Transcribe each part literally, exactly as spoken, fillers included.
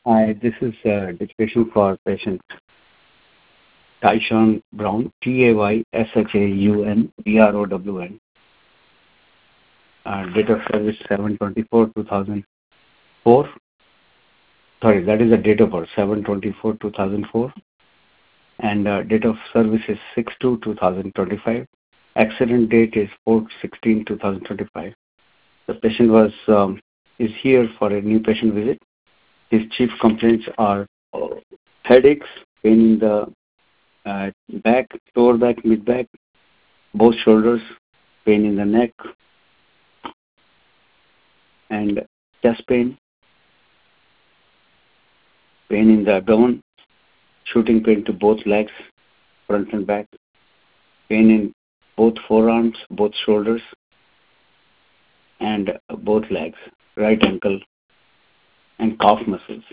Hi, this is uh, dictation for patient Taishan Brown, T A Y S H A U N B R O W N. Uh, date of service seven twenty-four two thousand four. Sorry, that is the date of birth seven twenty-four two thousand four. And uh, date of service is six two two thousand twenty-five. Accident date is four sixteen two thousand twenty-five. The patient was um, is here for a new patient visit. His chief complaints are uh, headaches, pain in the uh, back, lower back, mid back, both shoulders, pain in the neck, and chest pain, pain in the abdomen, shooting pain to both legs, front and back, pain in both forearms, both shoulders, and both legs, right ankle, and calf muscles,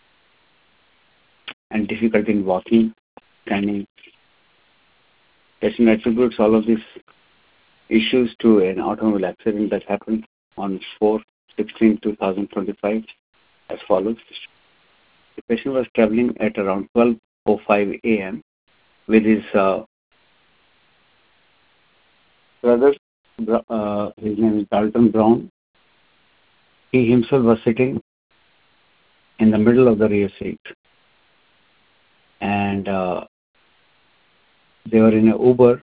and difficulty in walking, standing. Patient attributes all of these issues to an automobile accident that happened on four sixteen two thousand twenty-five as follows. The patient was traveling at around twelve oh five a m with his uh, brother. Uh, his name is Dalton Brown. He himself was sitting in the middle of the rear seat, and uh, they were in an Uber,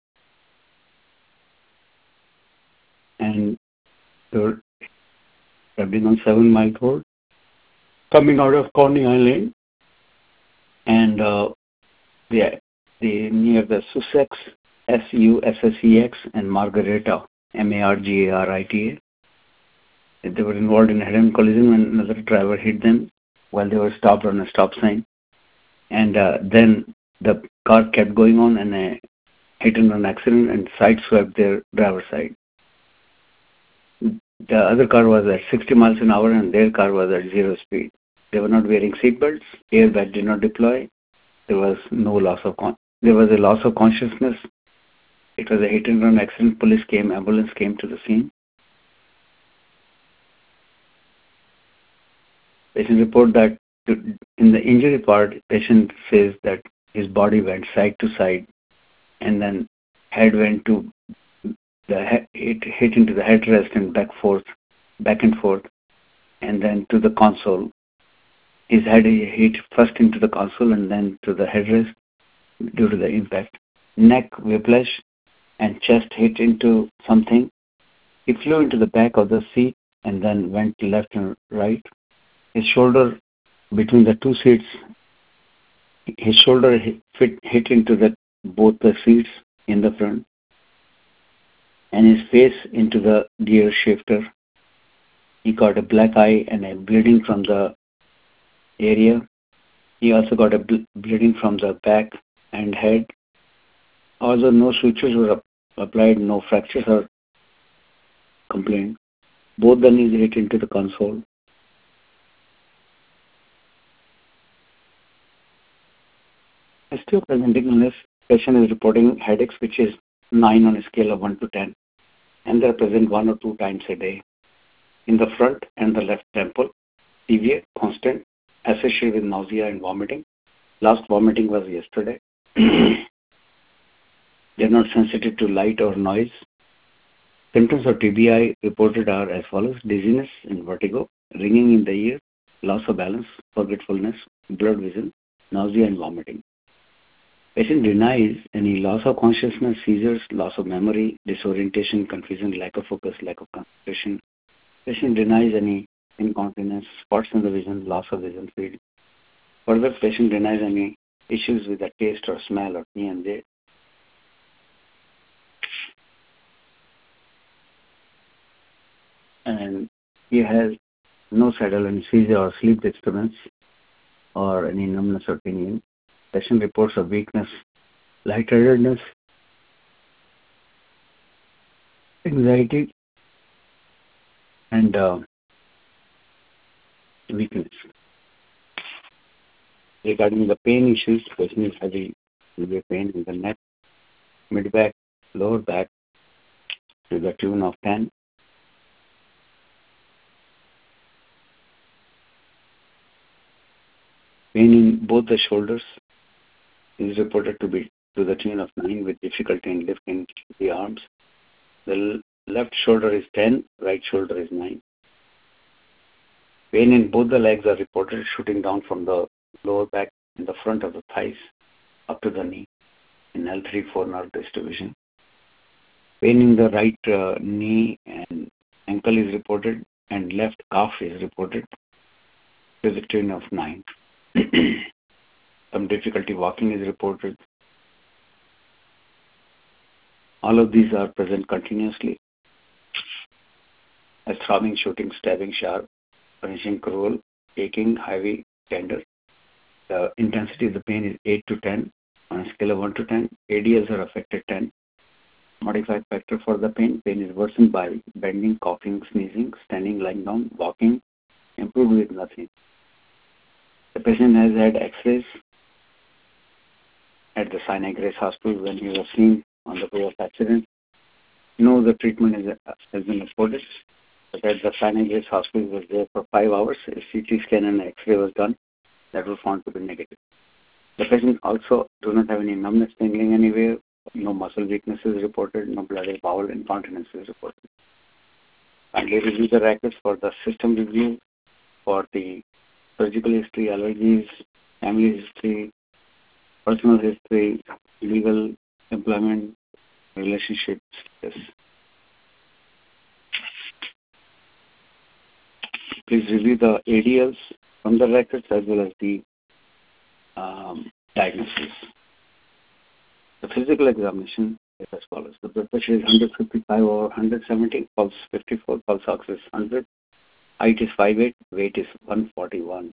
and they were traveling on Seven Mile Road, coming out of Coney Island, and uh, they, they near the Sussex, S U S S E X, and Margarita, M A R G A R I T A. They were involved in a head-on collision when another driver hit them while they were stopped on a stop sign, and uh, then the car kept going on and a hit-and-run accident and sideswept their driver's side. The other car was at sixty miles an hour and their car was at zero speed. They were not wearing seatbelts. Airbag did not deploy. There was no loss of con- there was a loss of consciousness. It was a hit-and-run accident. Police came, ambulance came to the scene. Patient report that in the injury part, patient says that his body went side to side, and then head went to the he- it hit into the headrest and back forth, back and forth, and then to the console. His head hit first into the console and then to the headrest due to the impact. Neck whiplash and chest hit into something. He flew into the back of the seat and then went left and right. His shoulder between the two seats, his shoulder hit, fit, hit into the both the seats in the front, and his face into the gear shifter. He got a black eye and a bleeding from the area. He also got a ble- bleeding from the back and head. Although no sutures were ap- applied, no fractures are complained. Both the knees hit into the console. Still presenting illness, patient is reporting headaches, which is nine on a scale of one to ten, and they are present one or two times a day. In the front and the left temple, severe, constant, associated with nausea and vomiting. Last vomiting was yesterday. They are not sensitive to light or noise. Symptoms of T B I reported are as follows: dizziness and vertigo, ringing in the ear, loss of balance, forgetfulness, blurred vision, nausea and vomiting. Patient denies any loss of consciousness, seizures, loss of memory, disorientation, confusion, lack of focus, lack of concentration. Patient denies any incontinence, spots in the vision, loss of vision field. Further, patient denies any issues with the taste or smell or T M J. And he has no saddle anesthesia or sleep disturbance or any numbness or tingling. Patient reports of weakness, lightheadedness, anxiety, and uh, weakness. Regarding the pain issues, patient is having severe pain in the neck, mid back, lower back to the tune of ten. Pain in both the shoulders is reported to be to the tune of nine with difficulty in lifting the arms. The left shoulder is ten, right shoulder is nine. Pain in both the legs are reported shooting down from the lower back in the front of the thighs up to the knee in L three four nerve distribution. Pain in the right uh, knee and ankle is reported, and left calf is reported to the tune of nine. Some difficulty walking is reported. All of these are present continuously as throbbing, shooting, stabbing, sharp, punishing, cruel, aching, heavy, tender. The intensity of the pain is eight to ten on a scale of one to ten. A D Ls are affected ten. Modified factor for the pain. Pain is worsened by bending, coughing, sneezing, standing, lying down, walking, improved with nothing. The patient has had X-rays at the Sinai Grace Hospital when he was seen on the day of accident. No, the treatment is, uh, has been afforded. But at the Sinai Grace Hospital, he was there for five hours. A C T scan and X-ray was done. That was found to be negative. The patient also do not have any numbness, tingling anywhere. No muscle weakness is reported. No bloody bowel incontinence is reported. Finally, review the records for the system review, for the surgical history, allergies, family history, personal history, legal, employment, relationship status. Please review the A D Ls from the records as well as the um, diagnosis. The physical examination is as follows. The blood pressure is one fifty-five over one seventy, pulse fifty-four, pulse ox is one hundred, height is five eight, weight is one forty-one.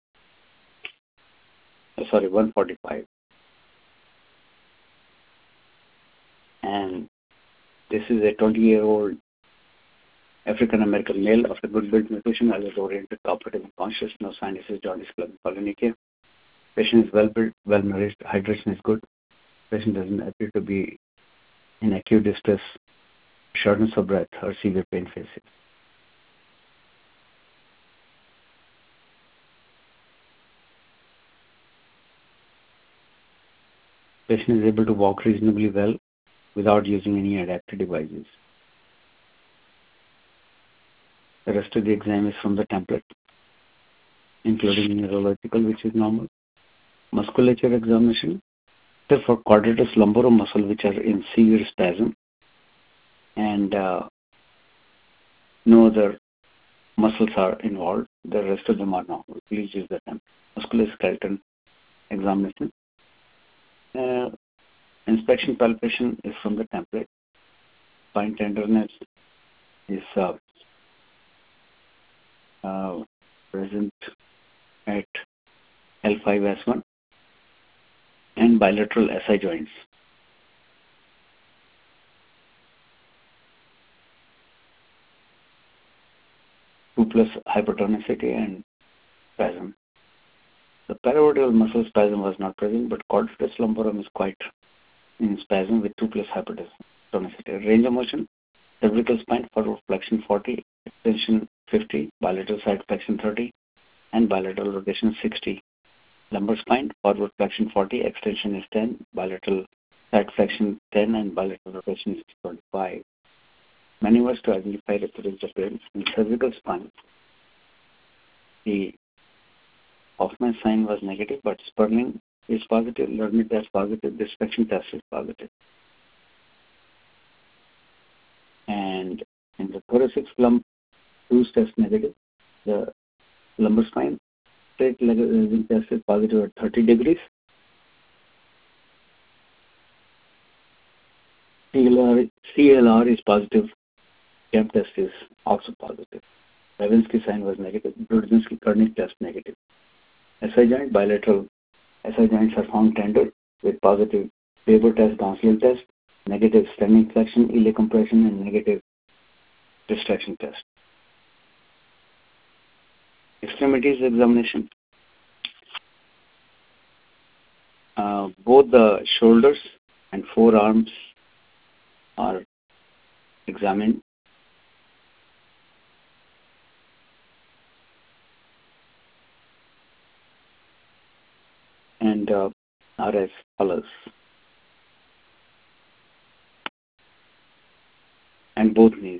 Oh, sorry, one forty-five. And this is a twenty-year-old African-American male of a good build nutrition, alert-oriented, cooperative, and conscious, no sinuses, jaundice, club, polynychia. Patient is well-built, well-nourished, hydration is good. Patient doesn't appear to be in acute distress, shortness of breath, or severe pain faces. Patient is able to walk reasonably well without using any adaptive devices. The rest of the exam is from the template, including neurological, which is normal. Musculature examination, for quadratus lumborum muscle, which are in severe spasm, and uh, no other muscles are involved. The rest of them are normal. Please use the template. Musculoskeletal examination. Uh, inspection palpation is from the template. Spine tenderness is uh, uh, present at L five S one and bilateral S I joints. two plus hypertonicity and spasm. The paravertebral muscle spasm was not present, but quadratus lumborum is quite in spasm with two plus hypertonicity. Range of motion, cervical spine, forward flexion forty, extension fifty, bilateral side flexion thirty, and bilateral rotation sixty. Lumbar spine, forward flexion forty, extension is ten, bilateral side flexion ten, and bilateral rotation is twenty-five. Maneuvers to identify reproductive pain. In cervical spine, the Hoffman sign was negative, but Sperling is positive, Lerner test positive, dissection test is positive. And in the thoracic slump, Two's test negative. The lumbar spine, straight leg raising test is positive at thirty degrees. C L R, C L R is positive. Kemp test is also positive. Levinsky sign was negative. Brudzinski-Kernig test negative. S I joint, bilateral S I joints are found tender with positive Weber test, Gonsalves test, negative standing flexion, iliac compression, and negative distraction test. Extremities examination. Uh, both the shoulders and forearms are examined. and uh, are as follows. And both knees.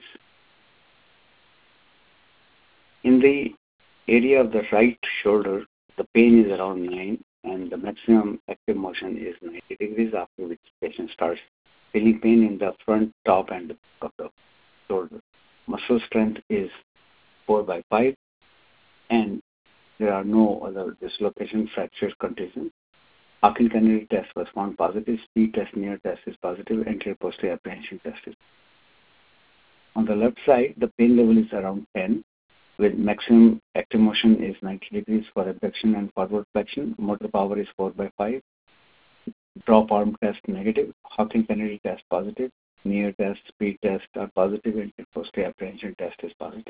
In the area of the right shoulder, the pain is around nine and the maximum active motion is ninety degrees, after which patient starts feeling pain in the front, top and the back of the shoulder. Muscle strength is four by five and there are no other dislocation, fractures, contusions. Hawking-Kennedy test was found positive, speed test, near test is positive, anterior posterior apprehension test is. On the left side, the pain level is around ten, with maximum active motion is ninety degrees for abduction and forward flexion. Motor power is four by five. Drop arm test negative. Hawking-Kennedy test positive. Near test, speed test are positive, and posterior apprehension test is positive.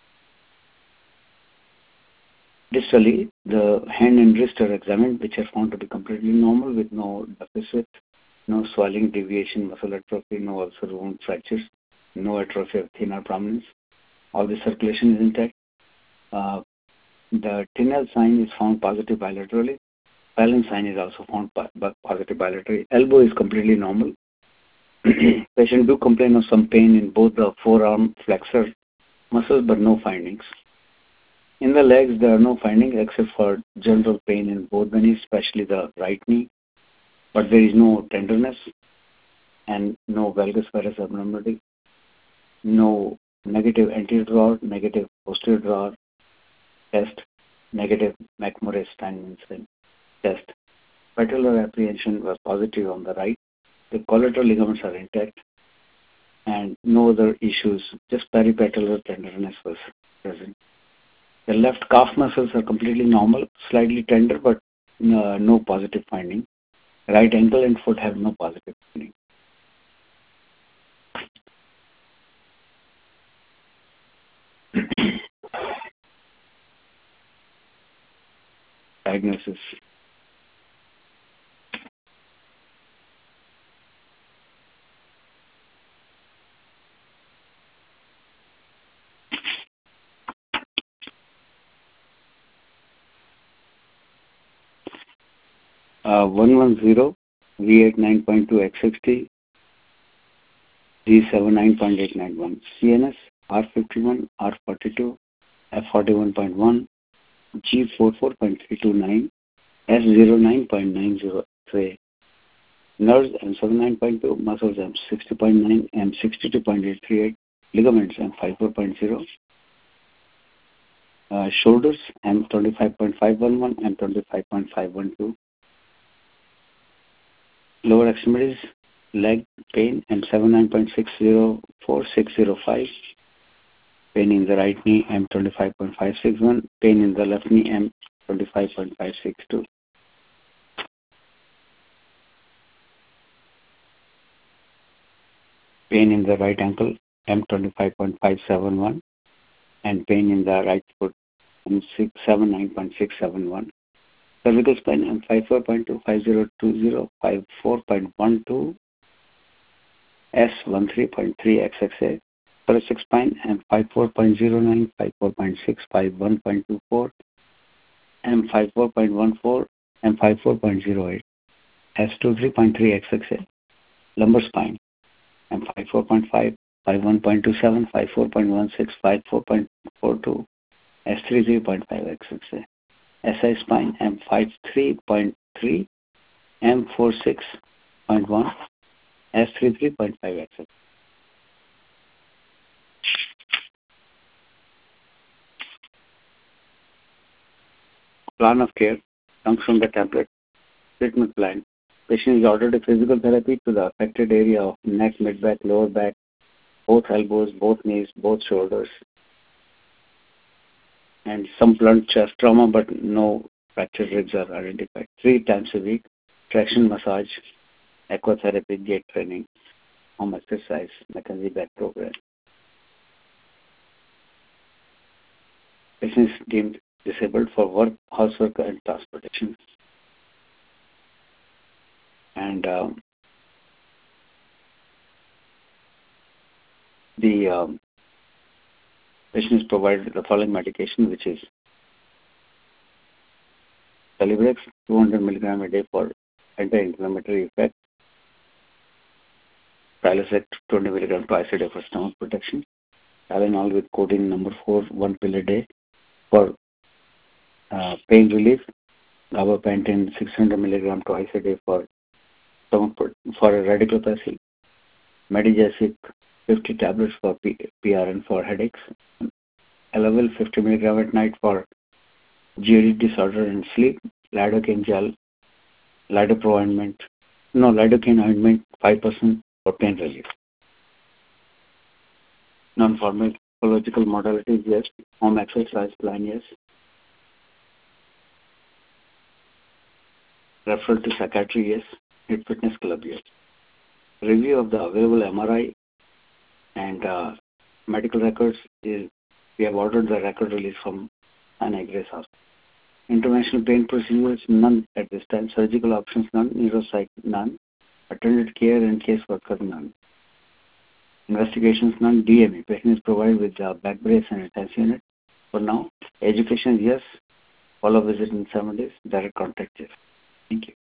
Distally, the hand and wrist are examined, which are found to be completely normal with no deficit, no swelling, deviation, muscle atrophy, no ulcer, wound, fractures, no atrophy of thenar prominence. All the circulation is intact. Uh, the Tinel sign is found positive bilaterally. Palin sign is also found positive bilaterally. Elbow is completely normal. Patient do complain of some pain in both the forearm flexor muscles, but no findings. In the legs, there are no findings except for general pain in both the knees, especially the right knee, but there is no tenderness and no valgus varus abnormality, no negative anterior drawer, negative posterior drawer test, negative McMurray-Steinman test. Patellar apprehension was positive on the right. The collateral ligaments are intact and no other issues, just peripatellar tenderness was present. The left calf muscles are completely normal, slightly tender, but uh, no positive finding. Right ankle and foot have no positive finding. Diagnosis. Uh, one one zero, V eight nine point two X sixty, G seven nine point eight nine one, C N S R fifty-one, R forty-two, F forty-one point one, G forty-four point three two nine, S zero nine point nine zero three, nerves M seventy-nine point two, muscles M sixty point nine, M sixty-two point eight three eight, ligaments M fifty-four point zero, uh, shoulders M twenty-five point five one one, M twenty-five point five one two, lower extremities, leg pain M seventy-nine point six zero four six zero five, pain in the right knee M twenty-five point five six one, pain in the left knee M twenty-five point five six two. Pain in the right ankle M twenty-five point five seven one and pain in the right foot M seventy-nine point six seven one. Cervical spine M fifty-four point two five zero two zero fifty-four point one two, S thirteen point three X X A. Thoracic spine M fifty-four point zero nine, fifty-four point six, fifty-one point two four, M fifty-four point one four, M fifty-four point zero eight, S twenty-three point three X X A. Lumbar spine M fifty-four point five, fifty-one point two seven, fifty-four point one six, fifty-four point four two, S thirty-three point five X X A. S I spine M fifty-three point three, M forty-six point one, S thirty-three point five X X A. Plan of care comes from the template. Treatment plan. Patient is ordered a physical therapy to the affected area of neck, mid-back, lower back, both elbows, both knees, both shoulders, and some blunt chest trauma, but no fractured ribs are identified. Three times a week, traction massage, aquatherapy, gait training, home exercise, McKenzie back program. Patient is deemed disabled for work, housework, and transportation. And um, the um, patient is provided the following medication, which is Celebrex two hundred milligram a day for anti-inflammatory effect. Prilosec twenty milligram twice a day for stomach protection. Tylenol with codeine number four, one pill a day for uh, pain relief. Gabapentin six hundred milligram twice a day for stomach for radiculopathy. Medijasic fifty tablets for P- PRN for headaches. Elavil fifty milligram at night for G A D disorder and sleep. Lidocaine gel, Lidopro ointment, no lidocaine ointment five percent for pain relief. Non-pharmacological modalities, yes. Home exercise plan, yes. Referral to psychiatry, yes. Hit fitness club, yes. Review of the available M R I and uh, medical records is we have ordered the record release from Saint Ignace Hospital. Interventional pain procedures, none at this time. Surgical options, none. Neuropsych, none. Attended care and caseworker, none. Investigations, none. D M E, patient is provided with the back brace and intensive unit. For now, education, yes. Follow visit in seven days. Direct contact, yes. Thank you.